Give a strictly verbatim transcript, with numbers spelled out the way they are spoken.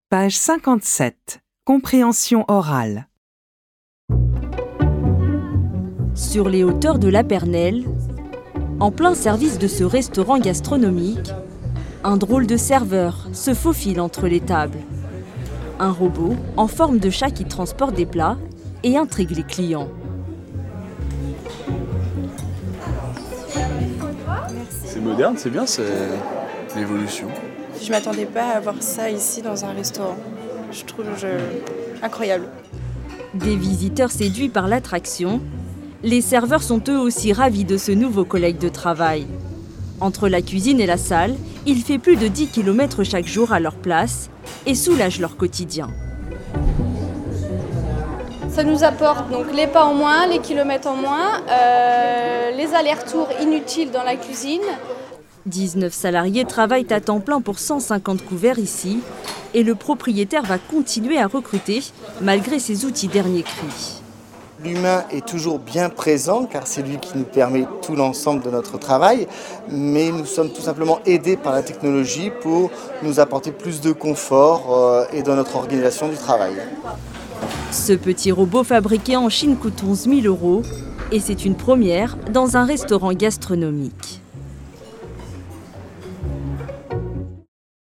Page cinquante-sept. Compréhension orale. Sur les hauteurs de la Pernelle, en plein service de ce restaurant gastronomique, un drôle de serveur se faufile entre les tables. Un robot en forme de chat qui transporte des plats et intrigue les clients. C'est moderne, c'est bien, c'est l'évolution. Je m'attendais pas à voir ça ici dans un restaurant. Je trouve je... incroyable. Des visiteurs séduits par l'attraction, les serveurs sont eux aussi ravis de ce nouveau collègue de travail. Entre la cuisine et la salle, il fait plus de dix kilomètres chaque jour à leur place et soulage leur quotidien. Ça nous apporte donc les pas en moins, les kilomètres en moins, euh, les allers-retours inutiles dans la cuisine. dix-neuf salariés travaillent à temps plein pour cent cinquante couverts ici et le propriétaire va continuer à recruter malgré ses outils dernier cri. L'humain est toujours bien présent car c'est lui qui nous permet tout l'ensemble de notre travail, mais nous sommes tout simplement aidés par la technologie pour nous apporter plus de confort euh, et dans notre organisation du travail. Ce petit robot fabriqué en Chine coûte onze mille euros et c'est une première dans un restaurant gastronomique.